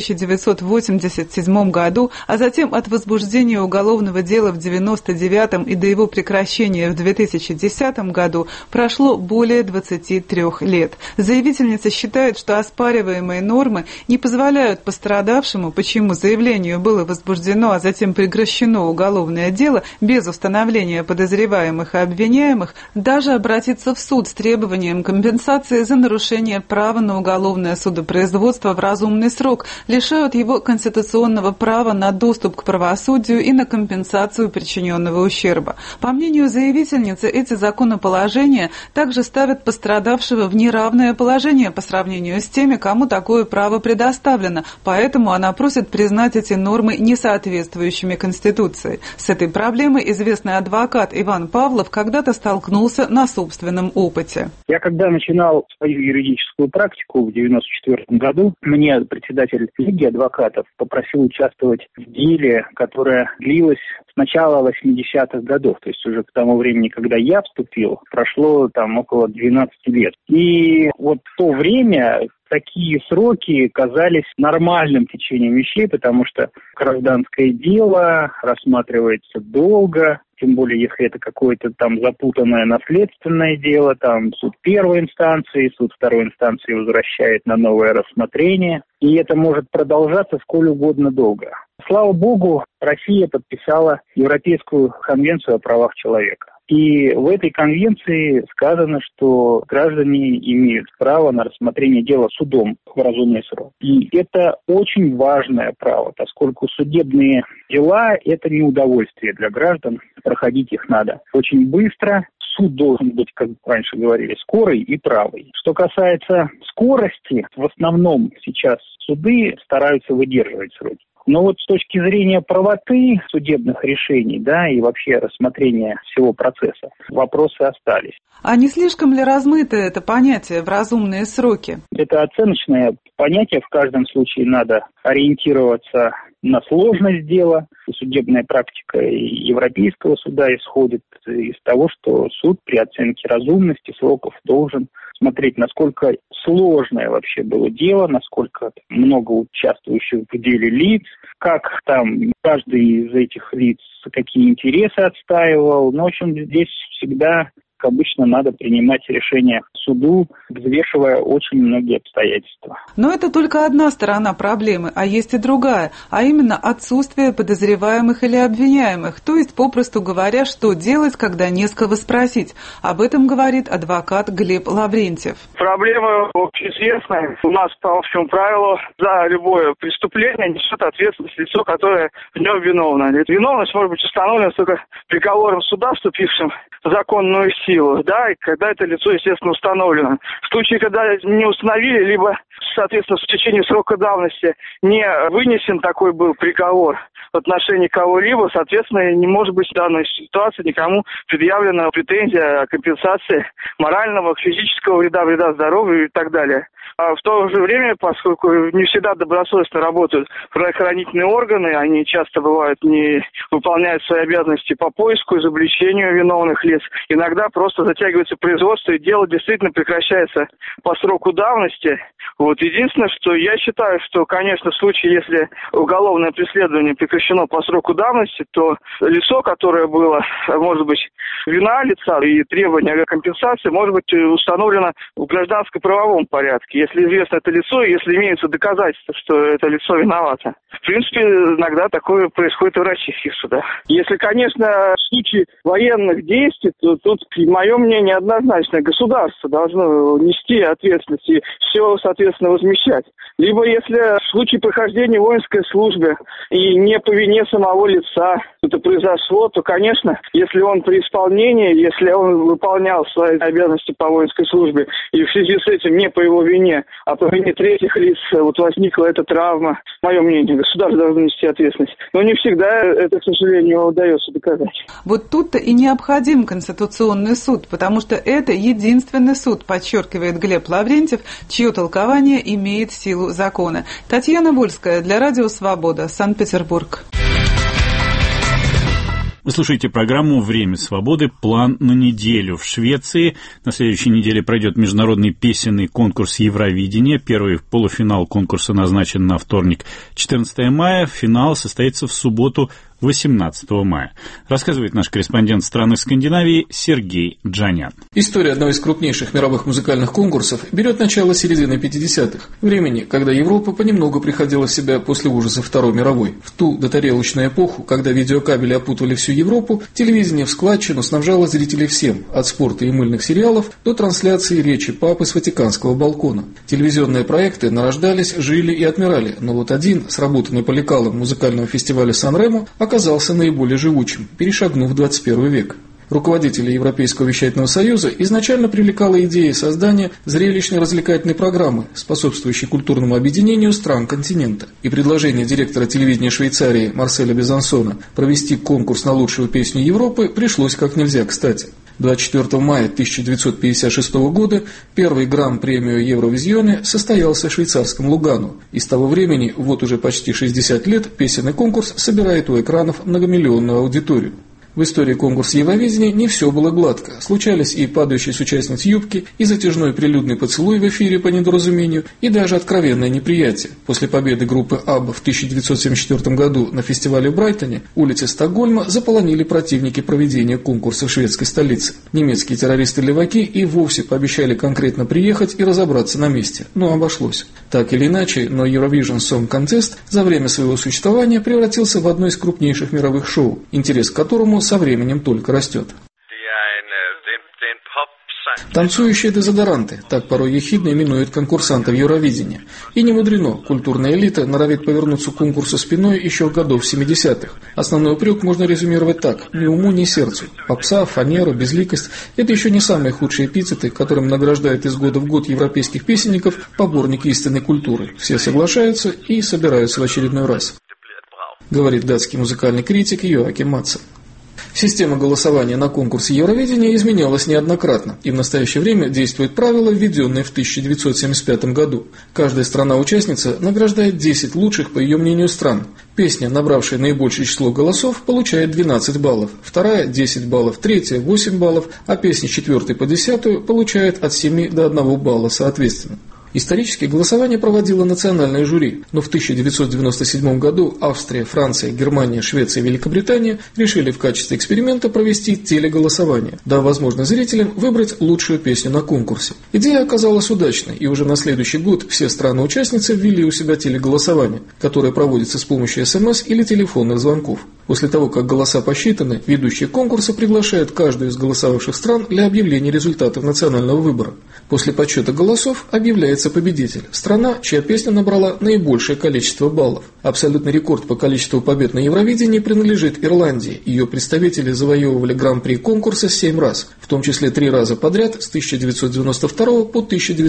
1987 году, а затем от возбуждения уголовного дела в 1999 и до его прекращения в 2010 году прошло более 23 лет. Заявительница считает, что оспариваемые нормы не позволяют пострадавшему, почему заявлению было возбуждено, а затем прекращено уголовное дело без установления подозреваемых и обвиняемых, даже обратиться в суд с требованием компенсации за нарушение права на уголовное судопроизводство в разумный срок, лишают его конституционного права на доступ к правосудию и на компенсацию причиненного ущерба. По мнению заявительницы, эти законоположения также ставят пострадавших попавшего в неравное положение по сравнению с теми, кому такое право предоставлено. Поэтому она просит признать эти нормы несоответствующими Конституции. С этой проблемой известный адвокат Иван Павлов когда-то столкнулся на собственном опыте. Я когда начинал свою юридическую практику в 1994 году, мне председатель Лиги адвокатов попросил участвовать в деле, которое длилось с начала 80-х годов. То есть уже к тому времени, когда я вступил, прошло там около 12 лет. И вот в то время такие сроки казались нормальным течением вещей, потому что гражданское дело рассматривается долго, тем более если это какое-то там запутанное наследственное дело, там суд первой инстанции, суд второй инстанции возвращает на новое рассмотрение, и это может продолжаться сколь угодно долго. Слава богу, Россия подписала Европейскую конвенцию о правах человека. И в этой конвенции сказано, что граждане имеют право на рассмотрение дела судом в разумный срок. И это очень важное право, поскольку судебные дела – это не удовольствие для граждан, проходить их надо очень быстро. Суд должен быть, как раньше говорили, скорый и правый. Что касается скорости, в основном сейчас суды стараются выдерживать сроки. Но вот с точки зрения правоты судебных решений, да, и вообще рассмотрения всего процесса, вопросы остались. А не слишком ли размыто это понятие в разумные сроки? Это оценочное понятие. В каждом случае надо ориентироваться на сложность дела. Судебная практика Европейского суда исходит из того, что суд при оценке разумности сроков должен смотреть, насколько сложное вообще было дело, насколько много участвующих в деле лиц, как там каждый из этих лиц какие интересы отстаивал. Ну, в общем, здесь всегда, как обычно, надо принимать решение суду, взвешивая очень многие обстоятельства. Но это только одна сторона проблемы, а есть и другая, а именно отсутствие подозреваемых или обвиняемых, то есть, попросту говоря, что делать, когда не с кого спросить. Об этом говорит адвокат Глеб Лаврентьев. Проблема общеизвестная. У нас по общему правилу за любое преступление несет ответственность лицо, которое в нем виновно. Виновность может быть установлена только приговором суда, вступившим в законную силу, да, и когда это лицо, естественно, установлено. В случае, когда не установили, либо, соответственно, в течение срока давности не вынесен такой был приговор в отношении кого-либо, соответственно, не может быть в данной ситуации никому предъявлена претензия о компенсации морального, физического вреда, вреда здоровью и так далее. А в то же время, поскольку не всегда добросовестно работают правоохранительные органы, они часто бывают не выполняют свои обязанности по поиску, изобличению виновных лиц, иногда просто затягивается производство, и дело действительно прекращается по сроку давности. Вот. Единственное, что я считаю, что, конечно, в случае, если уголовное преследование прекращено по сроку давности, то лицо, которое было, может быть, вина лица и требование о компенсации, может быть установлено в гражданско-правовом порядке, если известно это лицо, и если имеются доказательства, что это лицо виновато. В принципе, иногда такое происходит и в российских судах. Если, конечно, в случае военных действий, то тут, мое мнение, однозначно, государство должно нести ответственность и все, соответственно, возмещать. Либо если в случае прохождения воинской службы и не по вине самого лица это произошло, то, конечно, если он при исполнении, если он выполнял свои обязанности по воинской службе, и в связи с этим не по его вине, а по вине третьих лиц вот возникла эта травма, мое мнение, государство должно нести ответственность. Но не всегда это, к сожалению, удается доказать. Вот тут-то и необходим Конституционный суд, потому что это единственный суд, подчеркивает Глеб Лаврентьев, чье толкование имеет силу закона. Татьяна Вольская для Радио Свобода, Санкт-Петербург. Вы слушаете программу «Время свободы. План на неделю». В Швеции на следующей неделе пройдет международный песенный конкурс Евровидения. Первый полуфинал конкурса назначен на вторник, 14 мая. Финал состоится в субботу, 18 мая. Рассказывает наш корреспондент страны Скандинавии Сергей Джанян. История одного из крупнейших мировых музыкальных конкурсов берет начало с середины 50-х, времени, когда Европа понемногу приходила в себя после ужасов Второй мировой. В ту доторелочную эпоху, когда видеокабели опутывали всю Европу, телевидение в складчину снабжало зрителей всем, от спорта и мыльных сериалов до трансляции речи папы с Ватиканского балкона. Телевизионные проекты нарождались, жили и отмирали, но вот один, сработанный по лекалам музыкального фестиваля Сан-Ремо, оказался наиболее живучим, перешагнув 21 век. Руководители Европейского вещательного союза изначально привлекала идея создания зрелищной развлекательной программы, способствующей культурному объединению стран континента. И предложение директора телевидения Швейцарии Марселя Безансона провести конкурс на лучшую песню Европы пришлось как нельзя кстати. 24 мая 1956 года первый гран-премию Евровизионе состоялся в швейцарском Лугану, и с того времени, вот уже почти 60 лет, песенный конкурс собирает у экранов многомиллионную аудиторию. В истории конкурса Евровидения не все было гладко. Случались и падающие с участниц юбки, и затяжной прилюдный поцелуй в эфире по недоразумению, и даже откровенное неприятие. После победы группы ABBA в 1974 году на фестивале в Брайтоне улицы Стокгольма заполонили противники проведения конкурса в шведской столице. Немецкие террористы-леваки и вовсе пообещали конкретно приехать и разобраться на месте, но обошлось. Так или иначе, но Eurovision Song Contest за время своего существования превратился в одно из крупнейших мировых шоу, интерес к которому со временем только растет. Танцующие дезодоранты, так порой ехидно именуют конкурсантов Евровидения. И не мудрено, культурная элита норовит повернуться к конкурсу спиной еще в годов 70-х. Основной упрек можно резюмировать так: ни уму, ни сердцу. Попса, фанера, безликость – это еще не самые худшие эпитеты, которым награждают из года в год европейских песенников поборники истинной культуры. Все соглашаются и собираются в очередной раз, говорит датский музыкальный критик Йоаким Матсон. Система голосования на конкурсе Евровидения изменялась неоднократно, и в настоящее время действует правило, введенное в 1975 году. Каждая страна-участница награждает 10 лучших, по ее мнению, стран. Песня, набравшая наибольшее число голосов, получает 12 баллов, вторая – 10 баллов, третья – 8 баллов, а песня с 4 по 10 получает от 7 до 1 балла соответственно. Исторически голосование проводило национальное жюри, но в 1997 году Австрия, Франция, Германия, Швеция и Великобритания решили в качестве эксперимента провести телеголосование, дав возможность зрителям выбрать лучшую песню на конкурсе. Идея оказалась удачной, и уже на следующий год все страны-участницы ввели у себя телеголосование, которое проводится с помощью СМС или телефонных звонков. После того, как голоса посчитаны, ведущие конкурса приглашают каждую из голосовавших стран для объявления результатов национального выбора. После подсчета голосов объявляется победитель – страна, чья песня набрала наибольшее количество баллов. Абсолютный рекорд по количеству побед на Евровидении принадлежит Ирландии. Ее представители завоевывали гран-при конкурса 7 раз, в том числе 3 раза подряд с 1992 по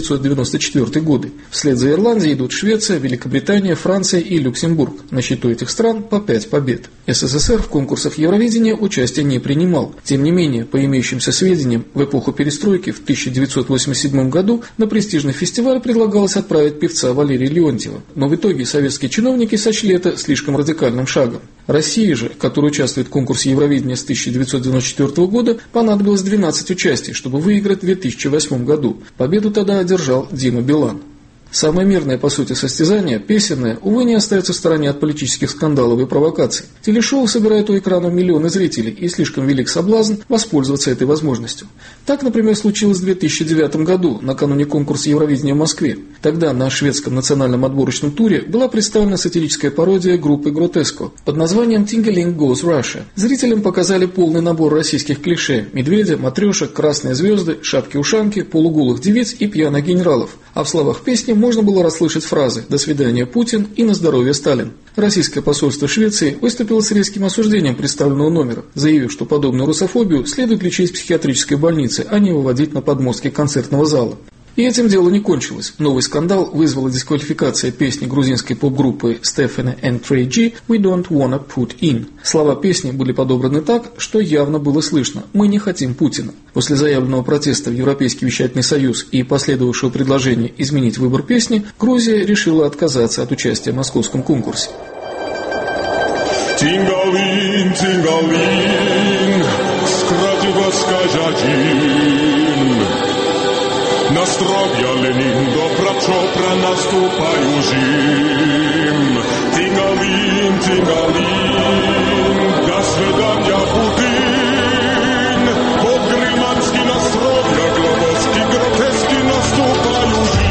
1994 годы. Вслед за Ирландией идут Швеция, Великобритания, Франция и Люксембург. На счету этих стран по 5 побед. СССР в конкурсах Евровидения участия не принимал. Тем не менее, по имеющимся сведениям, в эпоху перестройки в 1987 году на престижный фестиваль предлагалось отправить певца Валерия Леонтьева. Но в итоге советские чиновники сочли это слишком радикальным шагом. России же, которая участвует в конкурсе Евровидения с 1994 года, понадобилось 12 участий, чтобы выиграть в 2008 году. Победу тогда одержал Дима Билан. Самое мирное по сути состязание, песенное, увы, не остается в стороне от политических скандалов и провокаций. Телешоу собирает у экранов миллионы зрителей, и слишком велик соблазн воспользоваться этой возможностью. Так, например, случилось в 2009 году, накануне конкурса Евровидения в Москве. Тогда на шведском национальном отборочном туре была представлена сатирическая пародия группы Гротеско под названием «Tingeling Goes Russia». Зрителям показали полный набор российских клише – медведя, матрешек, красные звезды, шапки-ушанки, полуголых девиц и пьяных генералов. А в словах песни можно было расслышать фразы «До свидания, Путин» и «На здоровье, Сталин». Российское посольство Швеции выступило с резким осуждением представленного номера, заявив, что подобную русофобию следует лечить в психиатрической больнице, а не выводить на подмостки концертного зала. И этим дело не кончилось. Новый скандал вызвала дисквалификация песни грузинской поп-группы Stephanie and Trey G «We don't wanna put in». Слова песни были подобраны так, что явно было слышно «Мы не хотим Путина». После заявленного протеста в Европейский вещательный союз и последовавшего предложения изменить выбор песни, Грузия решила отказаться от участия в московском конкурсе. Тингалин, тингалин, скративо сказать. Na zdrowia Lenin, dobra czopra, nastupaju zim. Tingalin, tingalin, do swidania Putin. Pod Grymanski na zdrowia, Globowski, Groteski, nastupaju zim.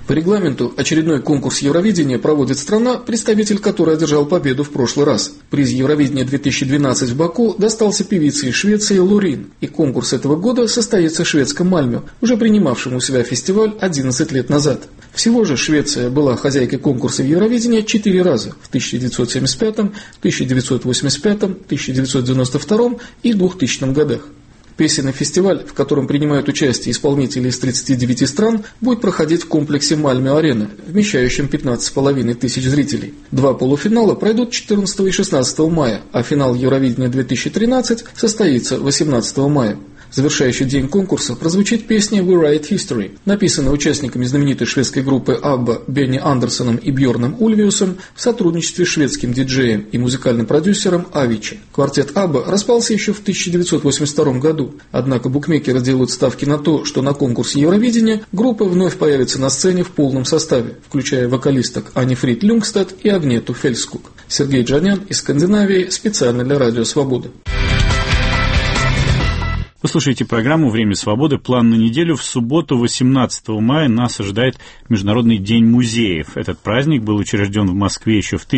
По регламенту очередной конкурс Евровидения проводит страна, представитель которой одержал победу в прошлый раз. Приз Евровидения 2012 в Баку достался певице из Швеции Лорин, и конкурс этого года состоится в шведском Мальмё, уже принимавшем у себя фестиваль 11 лет назад. Всего же Швеция была хозяйкой конкурса Евровидения 4 раза – в 1975, 1985, 1992 и 2000 годах. Песенный фестиваль, в котором принимают участие исполнители из 39 стран, будет проходить в комплексе Мальмё-Арена, вмещающем 15,5 тысяч зрителей. 2 полуфинала пройдут 14 и 16 мая, а финал Евровидения 2013 состоится 18 мая. В завершающий день конкурса прозвучит песня «We Write History», написанная участниками знаменитой шведской группы ABBA Бенни Андерсоном и Бьорном Ульвиусом в сотрудничестве с шведским диджеем и музыкальным продюсером Авичи. Квартет ABBA распался еще в 1982 году, однако букмекеры делают ставки на то, что на конкурсе Евровидения группа вновь появится на сцене в полном составе, включая вокалисток Анни-Фрид Люнгстад и Агнету Фельскук. Сергей Джанян из Скандинавии специально для Радио Свобода. Вы слушаете программу «Время свободы». План на неделю. В субботу, 18 мая, нас ожидает Международный день музеев. Этот праздник был учрежден в Москве еще в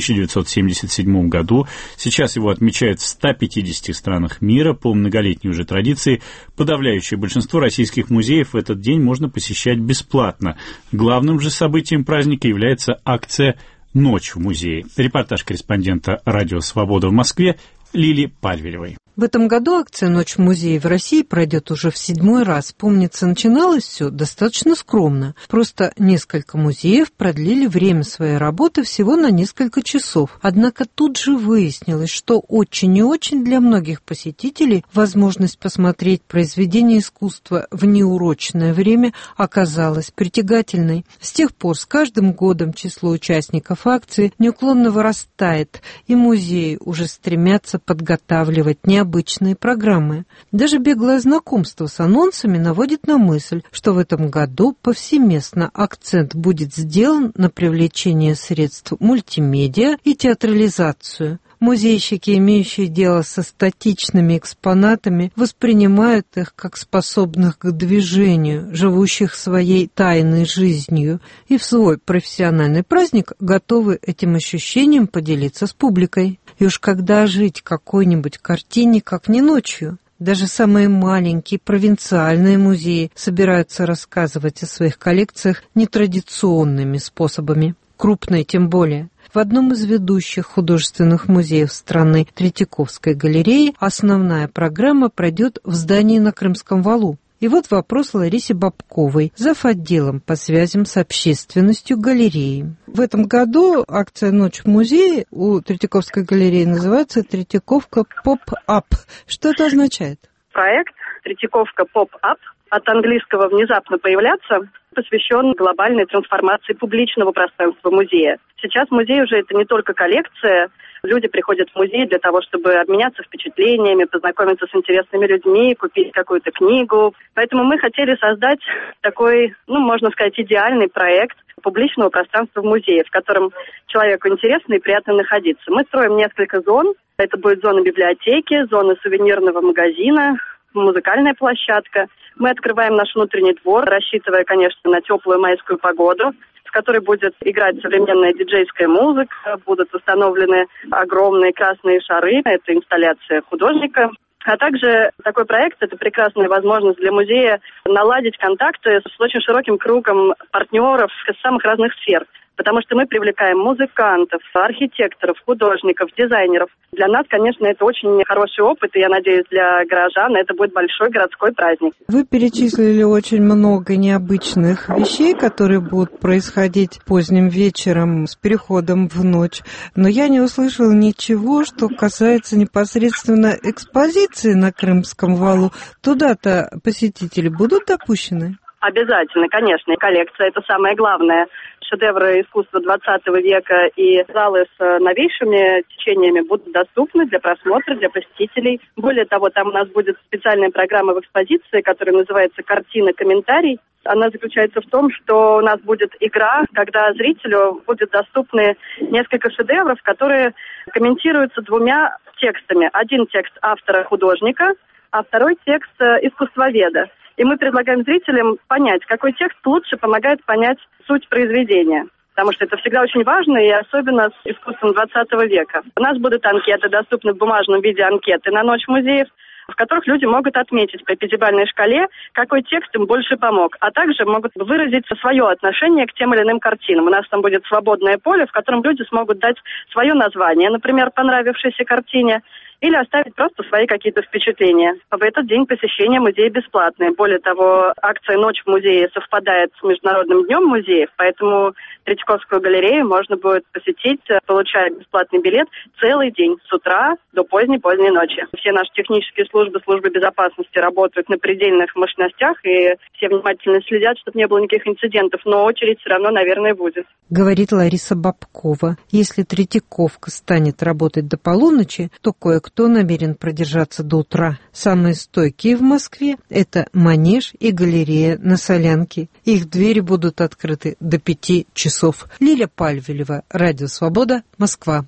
1977 году. Сейчас его отмечают в 150 странах мира. По многолетней уже традиции, подавляющее большинство российских музеев в этот день можно посещать бесплатно. Главным же событием праздника является акция «Ночь в музее». Репортаж корреспондента «Радио Свобода» в Москве Лили Пальвелевой. В этом году акция «Ночь в музее» в России пройдет уже в 7-й раз. Помнится, начиналось все достаточно скромно. Просто несколько музеев продлили время своей работы всего на несколько часов. Однако тут же выяснилось, что очень и очень для многих посетителей возможность посмотреть произведение искусства в неурочное время оказалась притягательной. С тех пор с каждым годом число участников акции неуклонно вырастает, и музеи уже стремятся подготавливать необычные программы. Даже беглое знакомство с анонсами наводит на мысль, что в этом году повсеместно акцент будет сделан на привлечение средств мультимедиа и театрализацию. Музейщики, имеющие дело со статичными экспонатами, воспринимают их как способных к движению, живущих своей тайной жизнью, и в свой профессиональный праздник готовы этим ощущением поделиться с публикой. И уж когда жить какой-нибудь картине, как не ночью? Даже самые маленькие провинциальные музеи собираются рассказывать о своих коллекциях нетрадиционными способами. Крупные тем более. В одном из ведущих художественных музеев страны, Третьяковской галереи, основная программа пройдет в здании на Крымском валу. И вот вопрос Ларисе Бабковой, зав.отделом по связям с общественностью галереи. В этом году акция «Ночь в музее» у Третьяковской галереи называется «Третьяковка Поп-Ап». Что это означает? Проект «Третьяковка Поп-Ап» от английского «внезапно появляться» посвящен глобальной трансформации публичного пространства музея. Сейчас музей уже это не только коллекция. Люди приходят в музей для того, чтобы обменяться впечатлениями, познакомиться с интересными людьми, купить какую-то книгу. Поэтому мы хотели создать такой, можно сказать, идеальный проект публичного пространства в музее, в котором человеку интересно и приятно находиться. Мы строим несколько зон. Это будет зона библиотеки, зона сувенирного магазина, музыкальная площадка. Мы открываем наш внутренний двор, рассчитывая, конечно, на теплую майскую погоду, в которой будет играть современная диджейская музыка, будут установлены огромные красные шары, это инсталляция художника. А также такой проект – это прекрасная возможность для музея наладить контакты с очень широким кругом партнеров из самых разных сфер. Потому что мы привлекаем музыкантов, архитекторов, художников, дизайнеров. Для нас, конечно, это очень хороший опыт, и я надеюсь, для горожан это будет большой городской праздник. Вы перечислили очень много необычных вещей, которые будут происходить поздним вечером с переходом в ночь, но я не услышала ничего, что касается непосредственно экспозиции на Крымском валу. Туда-то посетители будут допущены? Обязательно, конечно. Коллекция – это самое главное. Шедевры искусства 20 века и залы с новейшими течениями будут доступны для просмотра, для посетителей. Более того, там у нас будет специальная программа в экспозиции, которая называется «Картина-комментарий». Она заключается в том, что у нас будет игра, когда зрителю будет доступны несколько шедевров, которые комментируются двумя текстами. Один текст автора-художника, а второй текст искусствоведа. И мы предлагаем зрителям понять, какой текст лучше помогает понять суть произведения. Потому что это всегда очень важно, и особенно с искусством 20 века. У нас будут анкеты, доступны в бумажном виде анкеты на Ночь музеев, в которых люди могут отметить по пятибалльной шкале, какой текст им больше помог, а также могут выразить свое отношение к тем или иным картинам. У нас там будет свободное поле, в котором люди смогут дать свое название, например, понравившейся картине, или оставить просто свои какие-то впечатления. В этот день посещение музея бесплатное. Более того, акция «Ночь в музее» совпадает с Международным днем музеев, поэтому Третьяковскую галерею можно будет посетить, получая бесплатный билет целый день, с утра до поздней ночи. Все наши технические службы безопасности работают на предельных мощностях, и все внимательно следят, чтобы не было никаких инцидентов, но очередь все равно, наверное, будет. Говорит Лариса Бабкова. Если Третьяковка станет работать до полуночи, то кое-кто намерен продержаться до утра. Самые стойкие в Москве – это Манеж и галерея на Солянке. Их двери будут открыты до 5 часов. Лиля Пальвелева, Радио Свобода, Москва.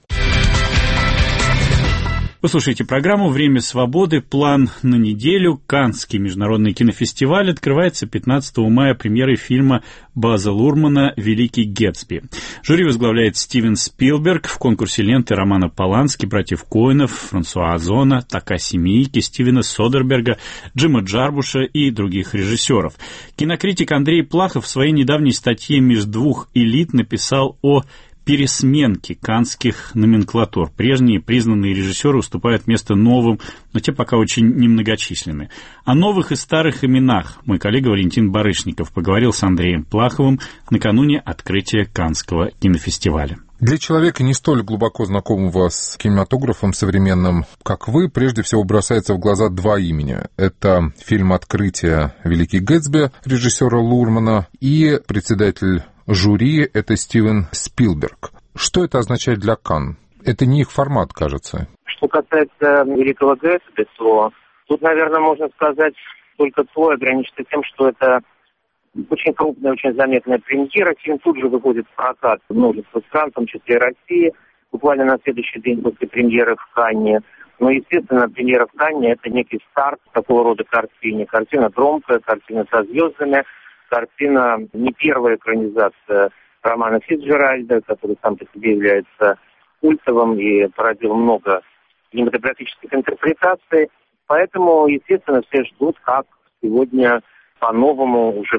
Вы слушаете программу «Время свободы». План на неделю. Каннский международный кинофестиваль открывается 15 мая премьерой фильма База Лурмана «Великий Гэтсби». Жюри возглавляет Стивен Спилберг. В конкурсе ленты Романа Полански, братьев Коэнов, Франсуа Озона, Такаси Миики, Стивена Содерберга, Джима Джарбуша и других режиссеров. Кинокритик Андрей Плахов в своей недавней статье «Меж двух элит» написал о пересменки каннских номенклатур. Прежние признанные режиссеры уступают место новым, но те пока очень немногочисленны. О новых и старых именах мой коллега Валентин Барышников поговорил с Андреем Плаховым накануне открытия Каннского кинофестиваля. Для человека, не столь глубоко знакомого с кинематографом современным, как вы, прежде всего бросается в глаза два имени. Это фильм «Открытие. Великий Гэтсби» режиссера Лурмана и председатель жюри — это Стивен Спилберг. Что это означает для Канн? Это не их формат, кажется. Что касается «Великого Гэтсби», то тут, наверное, можно сказать только то, ограничиться тем, что это очень крупная, очень заметная премьера. Фильм тут же выходит в прокат в множество стран, в том числе и России, буквально на следующий день после премьеры в Канне. Но, естественно, премьера в Канне — это некий старт такого рода картине. Картина громкая, картина со звездами, картина не первая экранизация романа Фицджеральда, который сам по себе является культовым и породил много кинематографических интерпретаций. Поэтому, естественно, все ждут, как сегодня по-новому уже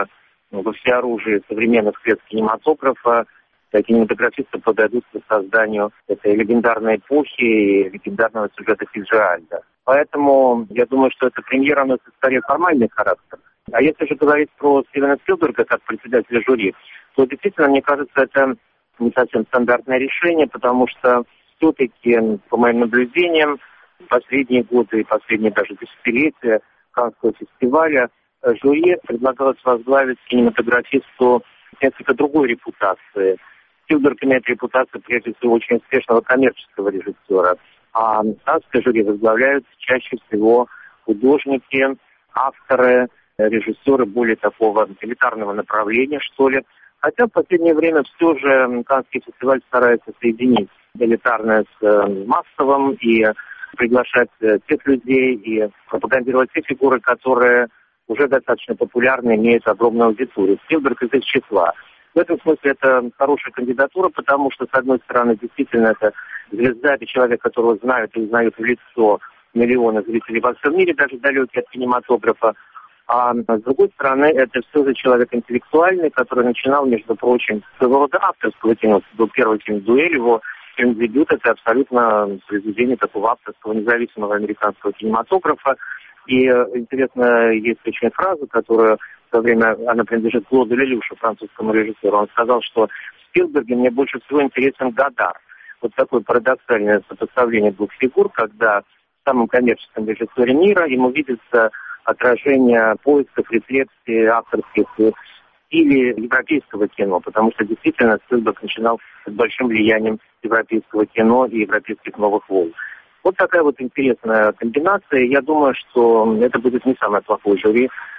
во всеоружии современных средств кинематографа кинематографисты подойдут к созданию этой легендарной эпохи и легендарного сюжета Фицджеральда. Поэтому я думаю, что эта премьера носит скорее формальный характер. А если же говорить про Стивена Спилберга как председателя жюри, то действительно, мне кажется, это не совсем стандартное решение, потому что все-таки, по моим наблюдениям, последние годы и последние даже десятилетия Каннского фестиваля жюри предлагалось возглавить кинематографисту несколько другой репутации. Спилберг имеет репутацию, прежде всего, очень успешного коммерческого режиссера, а Каннское жюри возглавляют чаще всего художники, авторы, режиссеры более такого элитарного направления, что ли. Хотя в последнее время все же Каннский фестиваль старается соединить элитарное с массовым и приглашать тех людей и пропагандировать те фигуры, которые уже достаточно популярны, имеют огромную аудиторию. Спилберг из их числа. В этом смысле это хорошая кандидатура, потому что, с одной стороны, действительно, это звезда, это человек, которого знают и узнают в лицо миллионы зрителей во всем мире, даже далекие от кинематографа. А с другой стороны, это все же человек интеллектуальный, который начинал, между прочим, своего рода авторского кино. Был первый фильм «Дуэль», его фильм-дебют, это абсолютно произведение такого авторского, независимого американского кинематографа. И интересно, есть очень фраза, которая во время, она принадлежит Клоду Лелюшу, французскому режиссеру. Он сказал, что в Спилберге мне больше всего интересен Годар. Вот такое парадоксальное сопоставление двух фигур, когда в самом коммерческом режиссере мира ему видится отражение поисков, рефлексий авторских стилей европейского кино, потому что действительно Спилберг начинал с большим влиянием европейского кино и европейских новых волн. Вот такая вот интересная комбинация. Я думаю, что это будет не самое плохое жюри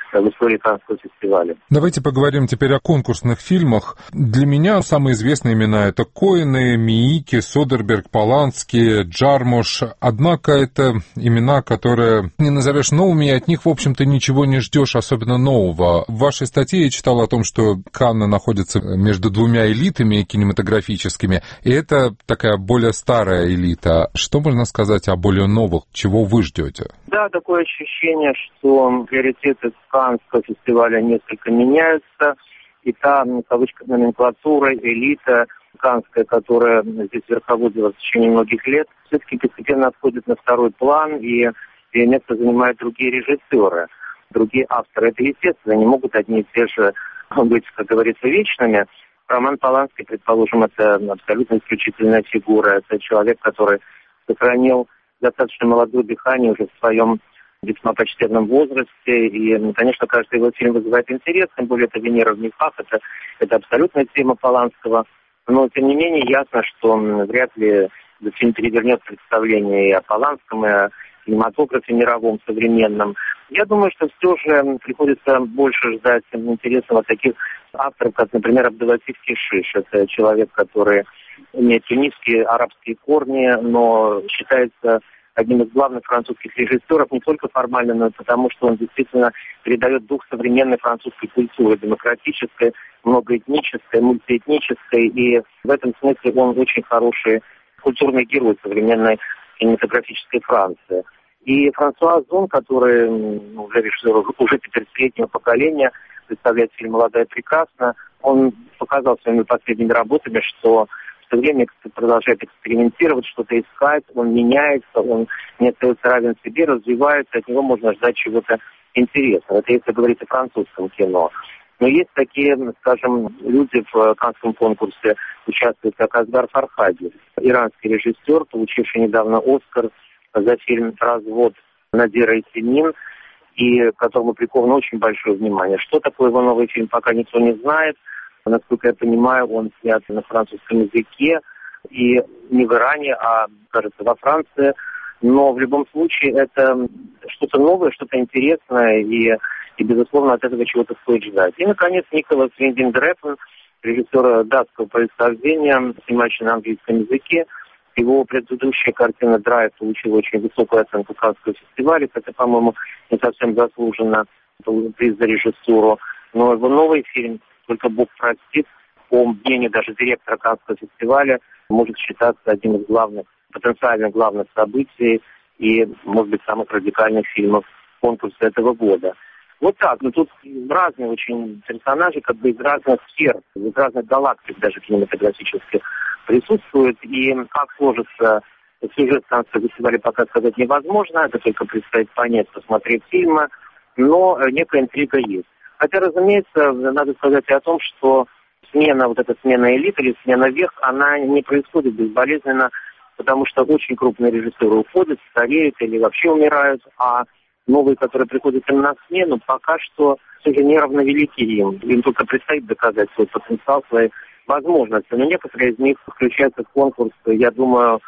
в истории Каннского фестиваля. Давайте поговорим теперь о конкурсных фильмах. Для меня самые известные имена — это Коэны, Миики, Содерберг, Полански, Джармуш. Однако это имена, которые не назовешь новыми, и от них, в общем-то, ничего не ждешь особенно нового. В вашей статье я читал о том, что Канны находятся между двумя элитами кинематографическими, и это такая более старая элита. Что можно сказать о более новых? Чего вы ждете? Да, такое ощущение, что приоритеты Каннского фестиваля несколько меняются, и та, в кавычках, номенклатура, элита каннская, которая здесь верховодила в течение многих лет, все-таки постепенно отходит на второй план, и место занимают другие режиссеры, другие авторы. Это естественно, они могут одни и те же быть, как говорится, вечными. Роман Полански, предположим, это абсолютно исключительная фигура, это человек, который сохранил достаточно молодое дыхание уже в своем весьма почтенном возрасте. И, конечно, каждый его фильм вызывает интерес, тем более это «Венера в мехах», это абсолютная тема Поланского. Но, тем не менее, ясно, что вряд ли этот фильм перевернет представление и о Поланском, и о кинематографе мировом, современном. Я думаю, что все же приходится больше ждать интересного таких авторов, как, например, Абдулатиф Кишиш. Это человек, который имеет тунисские арабские корни, но считается одним из главных французских режиссеров не только формально, но и потому, что он действительно передает дух современной французской культуры, демократической, многоэтнической, мультиэтнической, и в этом смысле он очень хороший культурный герой современной кинематографической Франции. И Франсуа Озон, который уже режиссер уже теперь среднего поколения, представляет фильм «Молодая прекрасна», он показал своими последними работами, что все время продолжает экспериментировать, что-то искать, он меняется, он не остается равен себе, развивается, от него можно ждать чего-то интересного. Это если говорить о французском кино. Но есть такие, скажем, люди в Каннском конкурсе участвуют, как Асгар Фархади, иранский режиссер, получивший недавно «Оскар» за фильм «Развод» Надира Исемин, и к которому приковано очень большое внимание. Что такое его новый фильм, пока никто не знает. Насколько я понимаю, он снят на французском языке, и не в Иране, а, кажется, во Франции. Но в любом случае это что-то новое, что-то интересное, и безусловно, от этого чего-то стоит ждать. И, наконец, Николас Виндинг Рефн, режиссер датского происхождения, снимающий на английском языке. Его предыдущая картина «Драйв» получила очень высокую оценку Каннского фестиваля, хотя, по-моему, не совсем заслуженно приз за режиссуру. Но его новый фильм «Только Бог простит», по мнению даже директора Каннского фестиваля, может считаться одним из главных, потенциально главных событий и, может быть, самых радикальных фильмов конкурса этого года. Вот так. Но тут разные очень персонажи, как бы из разных сфер, из разных галактик даже кинематографических присутствуют. И как сложится сюжет Каннского фестиваля, пока сказать невозможно. Это только предстоит понять, посмотреть фильмы. Но некая интрига есть. Хотя, разумеется, надо сказать и о том, что вот эта смена элит или смена вверх, она не происходит безболезненно, потому что очень крупные режиссеры уходят, стареют или вообще умирают, а новые, которые приходят им на смену, пока что все же не равновелики им. Им только предстоит доказать свой потенциал, свои возможности. Но некоторые из них включаются в конкурс, я думаю,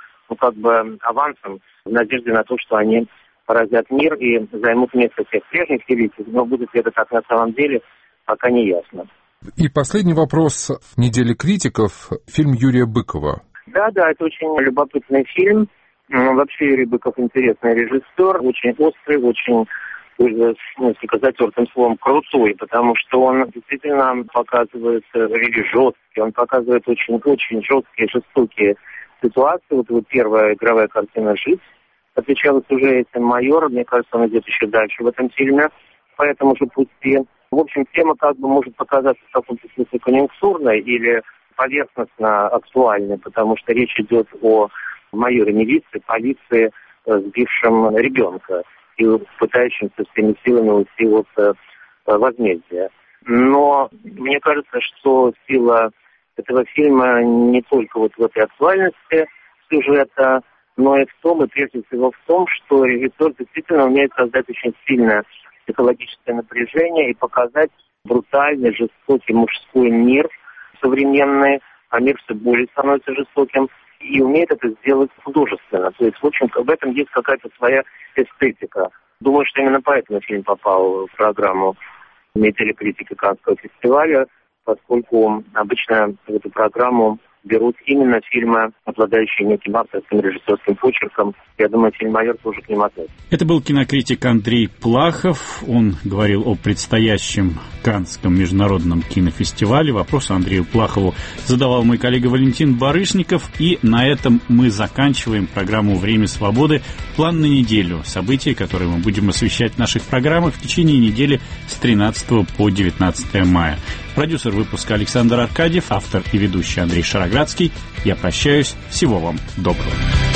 авансом, в надежде на то, что они поразят мир и займут место всех прежних великих. Но будет ли это так на самом деле, пока не ясно. И последний вопрос недели критиков. Фильм Юрия Быкова. Да, это очень любопытный фильм. Вообще Юрий Быков интересный режиссер, очень острый, очень, несколько затертым словом, крутой, потому что он действительно показывает жесткий, он показывает очень жесткие, жестокие ситуации. Вот его первая игровая картина «Жить» отличалась уже этим «Майор», мне кажется, он идет еще дальше в этом фильме, по этому же пути. В общем, тема может показаться в каком-то смысле конъюнктурной или поверхностно актуальной, потому что речь идет о майоре милиции, полиции, сбившем ребенка и пытающимся всеми силами уйти от возмездия. Но мне кажется, что сила этого фильма не только вот в этой актуальности сюжета, но и в том, и прежде всего в том, что режиссер действительно умеет создать очень сильное психологическое напряжение и показать брутальный, жестокий мужской мир современный, а мир все более становится жестоким, и умеет это сделать художественно. То есть, в общем, в этом есть какая-то своя эстетика. Думаю, что именно поэтому фильм попал в программу телекритики Каннского фестиваля, поскольку обычно в эту программу берут именно фильмы, обладающие неким авторским режиссерским почерком. Я думаю, фильм «Майор» тоже к ним относится. Это был кинокритик Андрей Плахов. Он говорил о предстоящем Каннском международном кинофестивале. Вопросы Андрею Плахову задавал мой коллега Валентин Барышников. И на этом мы заканчиваем программу «Время свободы». План на неделю. События, которые мы будем освещать в наших программах в течение недели с 13 по 19 мая. Продюсер выпуска Александр Аркадьев, автор и ведущий Андрей Шароградский. Я прощаюсь. Всего вам доброго.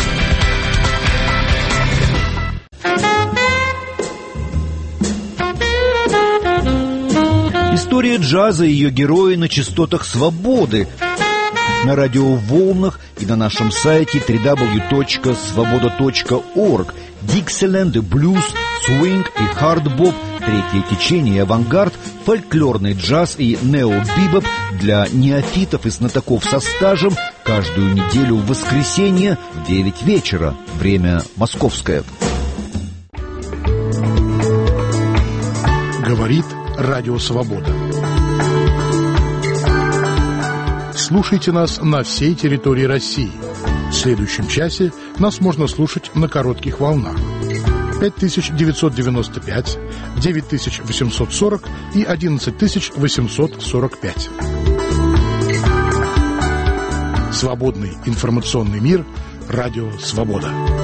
История джаза и ее герои на частотах свободы, на радиоволнах и на нашем сайте www.svoboda.org. Диксиленд, блюз, свинг и хардбоп, третье течение, авангард, фольклорный джаз и нео-бибоп для неофитов и знатоков со стажем каждую неделю в воскресенье в 9 вечера. Время московское. Говорит Радио Свобода. Слушайте нас на всей территории России. В следующем часе нас можно слушать на коротких волнах. 5995, 9840 и 11845. Свободный информационный мир. Радио Свобода.